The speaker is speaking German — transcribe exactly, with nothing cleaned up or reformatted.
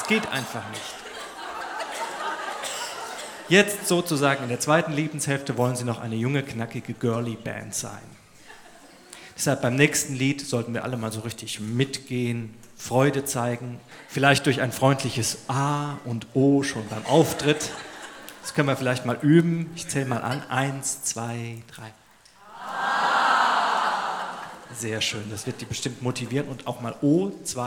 Geht einfach nicht. Jetzt sozusagen in der zweiten Lebenshälfte wollen sie noch eine junge, knackige Girly-Band sein. Deshalb beim nächsten Lied sollten wir alle mal so richtig mitgehen, Freude zeigen, vielleicht durch ein freundliches A und O schon beim Auftritt. Das können wir vielleicht mal üben. Ich zähle mal an. Eins, zwei, drei. Sehr schön, das wird die bestimmt motivieren. Und auch mal O, zwei.